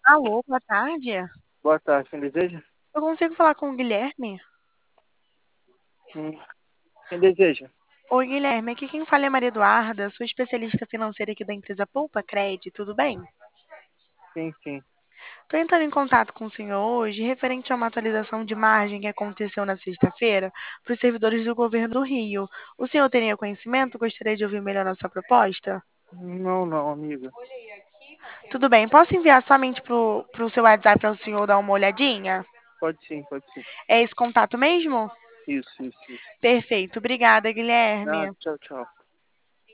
Alô, boa tarde. Boa tarde, quem deseja? Eu consigo falar com o Guilherme? Hum, Quem deseja? Oi, Guilherme, aqui quem fala é Maria Eduarda, sou especialista financeira aqui da empresa Poupa Cred, tudo bem? Sim, sim. Estou entrando em contato com o senhor hoje referente a uma atualização de margem que aconteceu na sexta-feira para os servidores do governo do Rio. O senhor teria conhecimento? Gostaria de ouvir melhor a sua proposta? Não, não, amiga. Tudo bem, posso enviar somente para o seu WhatsApp para o senhor dar uma olhadinha? Pode sim, pode sim. É esse contato mesmo? Isso, isso, isso. Perfeito, obrigada, Ah, Guilherme. tchau, tchau.